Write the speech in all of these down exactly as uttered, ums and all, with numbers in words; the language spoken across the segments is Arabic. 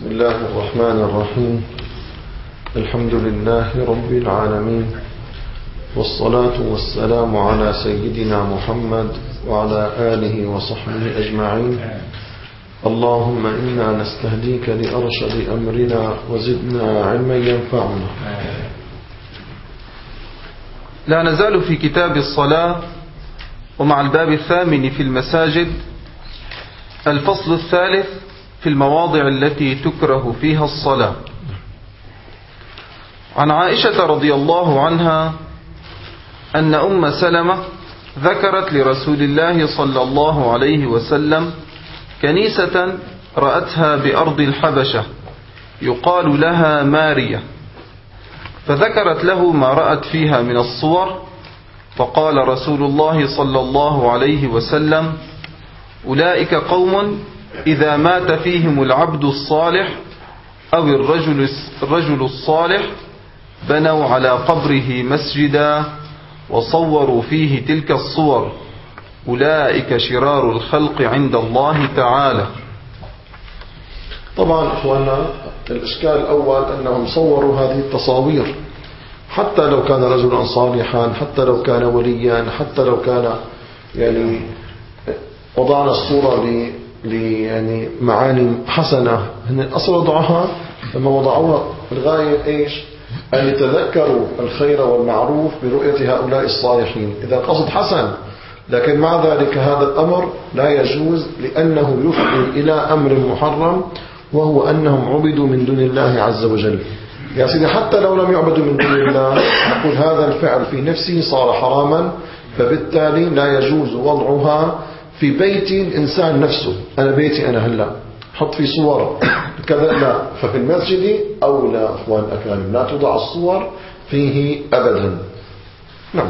بسم الله الرحمن الرحيم. الحمد لله رب العالمين، والصلاة والسلام على سيدنا محمد وعلى آله وصحبه أجمعين. اللهم إنا نستهديك لأرشد أمرنا وزدنا علما ينفعنا. لا نزال في كتاب الصلاة، ومع الباب الثامن في المساجد، الفصل الثالث في المواضع التي تكره فيها الصلاة. عن عائشة رضي الله عنها أن أم سلمة ذكرت لرسول الله صلى الله عليه وسلم كنيسة رأتها بأرض الحبشة يقال لها مارية، فذكرت له ما رأت فيها من الصور، فقال رسول الله صلى الله عليه وسلم: أولئك قوم إذا مات فيهم العبد الصالح أو الرجل الرجل الصالح بنوا على قبره مسجدا وصوروا فيه تلك الصور، أولئك شرار الخلق عند الله تعالى. طبعا إخواننا، الإشكال الأول أنهم صوروا هذه التصاوير، حتى لو كان رجلا صالحا، حتى لو كان وليا، حتى لو كان يعني وضعنا الصورة ل يعني معاني حسنة، هن الأصل وضعها لما وضعوها الغاية إيش؟ أن يتذكروا الخير والمعروف برؤية هؤلاء الصالحين، إذا القصد حسن. لكن مع ذلك هذا الأمر لا يجوز، لأنه يفضي إلى أمر محرم، وهو أنهم عبدوا من دون الله عز وجل. يا سيدي، حتى لو لم يعبدوا من دون الله، نقول هذا الفعل في نفسه صار حراما، فبالتالي لا يجوز وضعها في بيت الإنسان نفسه. أنا بيتي أنا هلا حط في صور كذا، لا. ففي المسجد أولى أخوان أكرام، لا توضع الصور فيه أبدا. نعم.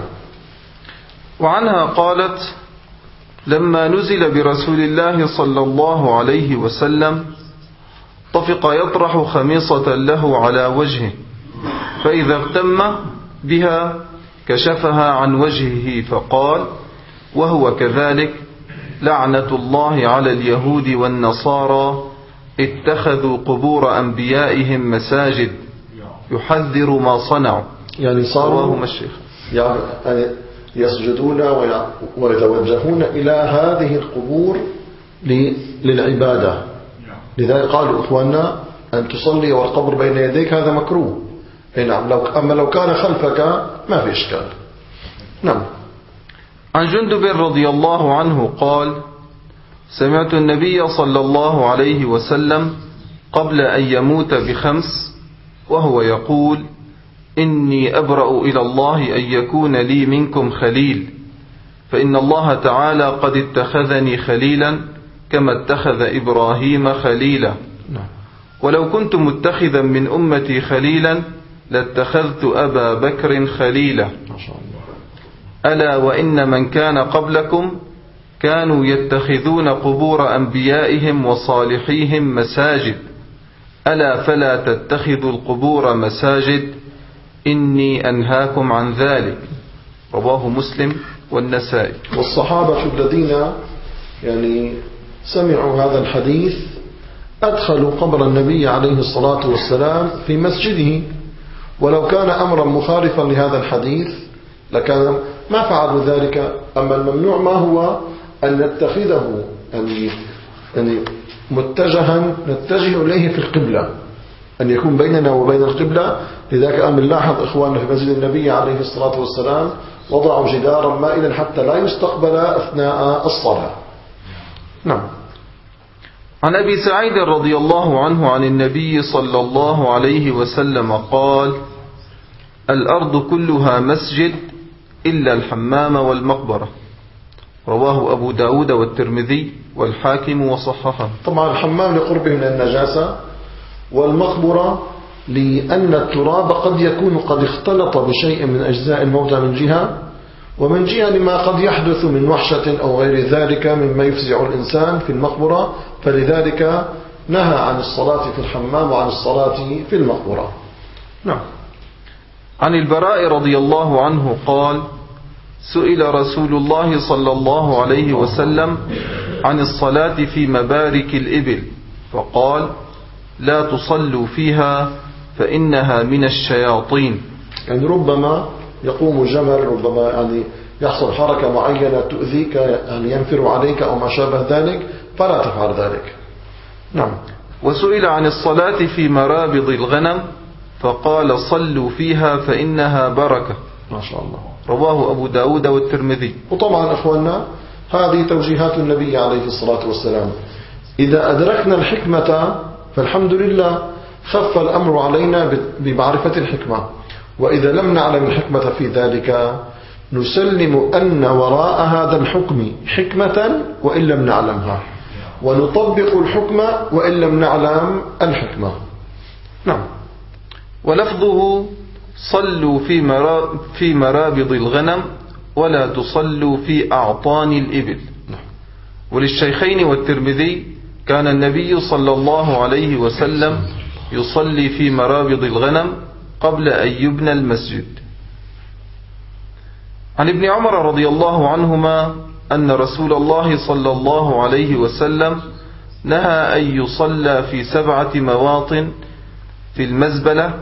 وعنها قالت: لما نزل برسول الله صلى الله عليه وسلم طفق يطرح خميصة له على وجهه، فإذا اغتم بها كشفها عن وجهه، فقال وهو كذلك: لعنة الله على اليهود والنصارى اتخذوا قبور أنبيائهم مساجد، يحذر ما صنعوا. يعني صاروا يعني يسجدون ويتوجهون إلى هذه القبور للعبادة. لذلك قالوا إخواننا أن تصلي والقبر بين يديك هذا مكروه. نعم. لو أما لو كان خلفك ما في إشكال. نعم. عن جندب رضي الله عنه قال: سمعت النبي صلى الله عليه وسلم قبل أن يموت بخمس وهو يقول: إني أبرأ إلى الله أن يكون لي منكم خليل، فإن الله تعالى قد اتخذني خليلا كما اتخذ إبراهيم خليلا، ولو كنت متخذا من أمتي خليلا لاتخذت أبا بكر خليلا. ألا وإن من كان قبلكم كانوا يتخذون قبور أنبيائهم وصالحيهم مساجد، ألا فلا تتخذوا القبور مساجد، إني أنهاكم عن ذلك. رواه مسلم والنسائي. والصحابة الذين يعني سمعوا هذا الحديث أدخلوا قبر النبي عليه الصلاة والسلام في مسجده، ولو كان أمرا مخالفا لهذا الحديث لكان ما فعلوا ذلك. أما الممنوع ما هو أن نتخذه يعني يعني متجها نتجه إليه في القبلة، أن يكون بيننا وبين القبلة. لذلك أم نلاحظ إخواننا في مسجد النبي عليه الصلاة والسلام وضعوا جدارا مائلا حتى لا يستقبل أثناء الصلاة. نعم. عن أبي سعيد رضي الله عنه عن النبي صلى الله عليه وسلم قال: الأرض كلها مسجد إلا الحمام والمقبرة. رواه أبو داود والترمذي والحاكم وصححه. طبعا الحمام لقربه من النجاسة، والمقبرة لأن التراب قد يكون قد اختلط بشيء من أجزاء الموتى من جهة، ومن جهة لما قد يحدث من وحشة أو غير ذلك مما يفزع الإنسان في المقبرة، فلذلك نهى عن الصلاة في الحمام وعن الصلاة في المقبرة. نعم. عن البراء رضي الله عنه قال: سئل رسول الله صلى الله عليه وسلم عن الصلاة في مبارك الإبل، فقال: لا تصلوا فيها فإنها من الشياطين. يعني ربما يقوم جمل، ربما يعني يحصل حركة معينة تؤذيك، يعني ينفر عليك أو ما شابه ذلك، فلا تفعل ذلك. نعم. وسئل عن الصلاة في مرابض الغنم فقال صلوا فيها فإنها بركة. ما شاء الله. رواه أبو داود والترمذي. وطبعا أخواننا هذه توجيهات النبي عليه الصلاة والسلام. إذا أدركنا الحكمة فالحمد لله، خف الأمر علينا بمعرفة الحكمة. وإذا لم نعلم الحكمة في ذلك نسلم أن وراء هذا الحكم حكمة وإن لم نعلمها، ونطبق الحكمة وإن لم نعلم الحكمة. نعم. ولفظه صلوا في في مرابض الغنم ولا تصلوا في أعطان الإبل. وللشيخين والترمذي كان النبي صلى الله عليه وسلم يصلي في مرابض الغنم قبل أن يبنى المسجد. عن ابن عمر رضي الله عنهما أن رسول الله صلى الله عليه وسلم نهى أن يصلى في سبعة مواطن: في المزبلة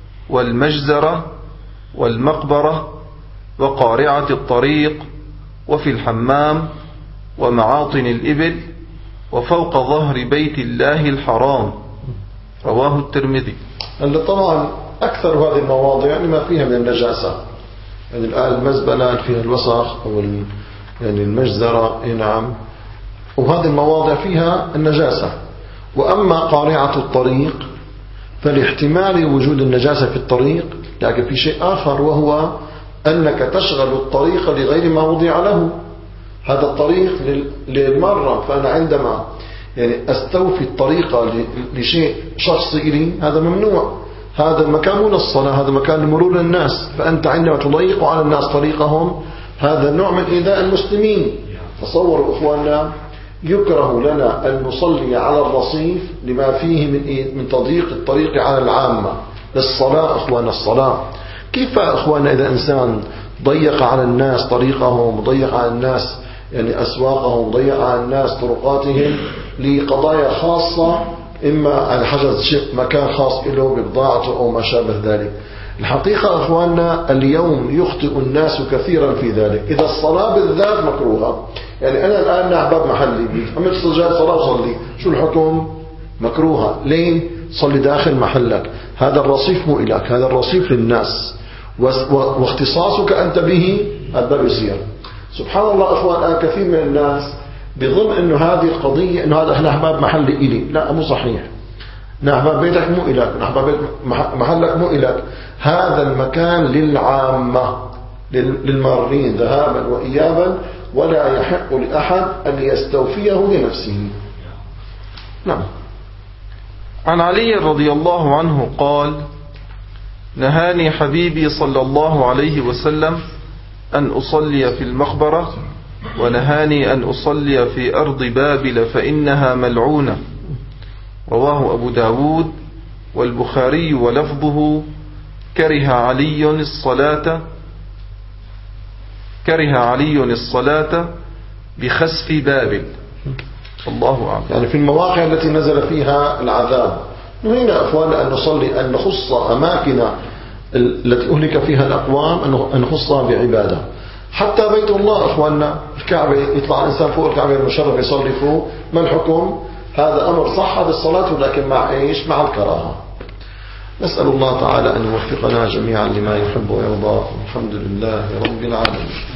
والمجزرة والمقبرة وقارعة الطريق وفي الحمام ومعاطن الإبل وفوق ظهر بيت الله الحرام. رواه الترمذي. طبعا أكثر هذه المواضع لما فيها من النجاسة، يعني الآن المزبلة فيها الوسخ أو يعني المجزرة، نعم، وهذه المواضع فيها النجاسة. وأما قارعة الطريق فالاحتمال وجود النجاسة في الطريق، لكن في شيء آخر وهو أنك تشغل الطريق لغير ما وضع له. هذا الطريق للمرة، فأنا عندما يعني أستوفي الطريقة لشيء شخصي لي هذا ممنوع. هذا المكان مو للصلاة، هذا مكان لمرور الناس، فأنت عندما تضيق على الناس طريقهم هذا نوع من إيذاء المسلمين. تصوروا إخواننا، يكره لنا أن نصلي على الرصيف لما فيه من من تضييق الطريق على العامة للصلاة. إخواننا الصلاة كيف إخواننا إذا إنسان ضيق على الناس طريقهم، ضيق على الناس يعني أسواقهم، ضيق على الناس طرقاتهم لقضايا خاصة، إما على حجز مكان خاص له ببضاعته أو ما شابه ذلك. الحقيقة إخواننا اليوم يخطئ الناس كثيرا في ذلك. إذا الصلاة بالذات مكروهة، يعني أنا الآن نعباب محلي عملت سجاد صلاة وصلي، شو الحكم؟ مكروهة. ليه؟ صلي داخل محلك، هذا الرصيف مو إلك، هذا الرصيف للناس، واختصاصك أنت به هذا بيصير. سبحان الله إخوان، الآن كثير من الناس بظن إنه هذه القضية إنه هذا نعباب محلي إلي. لا، مو صحيح. نعباب بيتك مو إلك، نعباب محلك مو إلك، هذا المكان للعامة للمارين ذهابا وإيابا، ولا يحق لأحد أن يستوفيه لنفسه. نعم. عن علي رضي الله عنه قال: نهاني حبيبي صلى الله عليه وسلم أن أصلي في المقبرة، ونهاني أن أصلي في أرض بابل فإنها ملعونة. رواه أبو داود والبخاري ولفظه: كره علي الصلاة كره علي الصلاة بخسف بابل. الله أعلم. يعني في المواقع التي نزل فيها العذاب نهينا أخواننا أن نصلي، أن نخص أماكن التي أهلك فيها الأقوام أن نخصها بعبادة. حتى بيت الله أخواننا، الكعبة، يطلع الإنسان فوق الكعبة المشرف يصلي فوق، ما الحكم؟ هذا أمر صح بالصلاة، ولكن مع إيش؟ مع الكراهة. نسأل الله تعالى أن يوفقنا جميعا لما يحب ويرضى. الحمد لله رب العالمين.